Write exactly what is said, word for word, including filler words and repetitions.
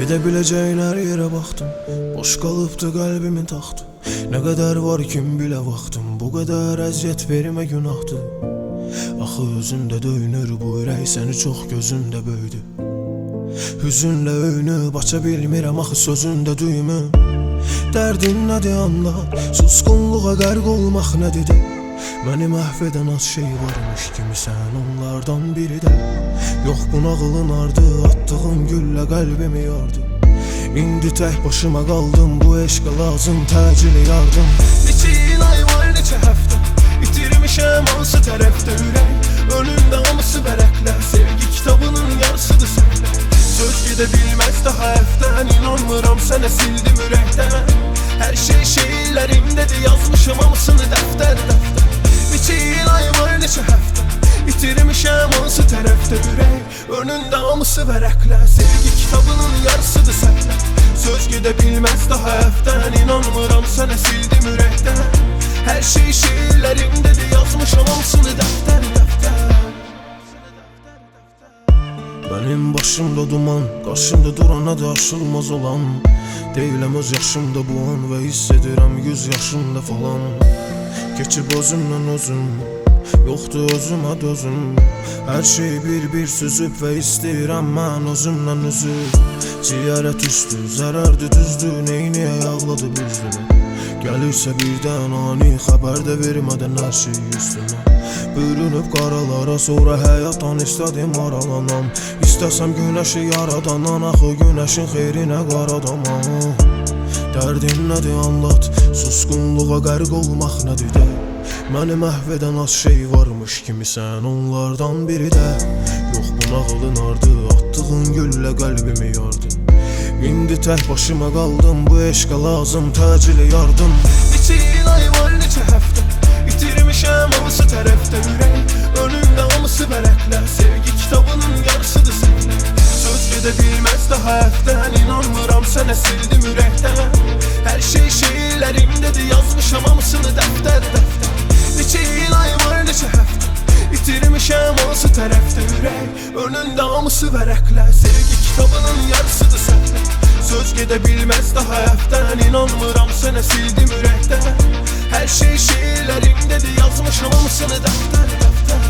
Gedebileceğin her yere baktım, boş kalıptı kalbimin taxtı. Ne kadar var kim bile vaxtım, bu kadar əziyyət vermə günahdır. Axı özündə döyünür bu ürək, səni çox gözündə böyüdü. Hüzünlə öyünüb aça bilmirəm axı sözündə düyümü. Dərdin nədir anlat, susqunluğa qərq olmaq nədir? Məni məhv edən az şey varmış kimi sən onlardan biri də. Yox bu nağılın ardı, attığın güllə qəlbimi yardı. İndi tək başıma qaldım, bu eşqə lazım təcili yardım. Neçə il ay var, neçə həftə itirmişəm hansı tərəfdə ürək. Önümdə hamısı vərəqlər, sevgi kitabının yarısıdır səhvlər. Söz gedə bilməz daha əfdən, inanmıram sənə sildim ürəkdən. Hər şey şeirlərimdədir, yazmışım hamısını dəftər dəftər. Neçə il ay var, neçə həftə itirmişəm hansı tərəfdə ürək. Önündə hamısı vərəqlər, sevgi kitabının yarısıdır səhvlər. Söz gedə bilməz daha əfdən, inanmıram sənə sildim ürəkdən. Hər şey şeirlərimdədir, yazmışam hamısını dəftər dəftər. Mənim başımda duman, qarşımda durana da aşılmaz olan. Deyiləm öz yaşımda bu an və hiss edirəm yüz yaşımda falan. Keçib özümlə özüm, yoxdur özümə dözüm. Hər şey bir-bir süzüb və istəyirəm mən özümlə üzüb. Ciyərə düşdü, zərərdi düzdü, neyniyə yağladı büzdümü. Gəlirsə birdən ani xəbər də vermədən hər şey üstümə. Bürünüb qaralara, sonra həyatdan istədim aralanam. İstəsəm günəşi yaradanan, axı günəşin xeyrinə qaradamam. Dərdin nədir anlat, susqunluğa qərq olmaq nədir də. Məni məhv edən az şey varmış kimi sən onlardan biri də. Yox bu nağılın ardı, attığın güllə qəlbimi yardı. İndi tək başıma qaldım, bu eşqə lazım təcili yardım. Neçə il ay var, neçə həftə itirmişəm hamısı tərəfdə ürək. Önümdə hamısı vərəqlər, sevgi kitabının yarısıdır səhvlər. Söz gedə bilməz daha əfdən, inanmıram sənə sildim ürəkdən. Hər şey şeirlərimdədir, yazmışam hamısını dəftər dəftər. Neçə il ay var, neçə həftə itirmişəm hansı tərəfdə ürək. Önündə hamısı vərəqlər, sevgi kitabının yarısıdır səhvlər. Söz gedə bilməz daha əfdən, inanmıram sənə sildim ürəkdən. Hər şey şeirlərimdədir, yazmışam hamısını dəftər dəftər.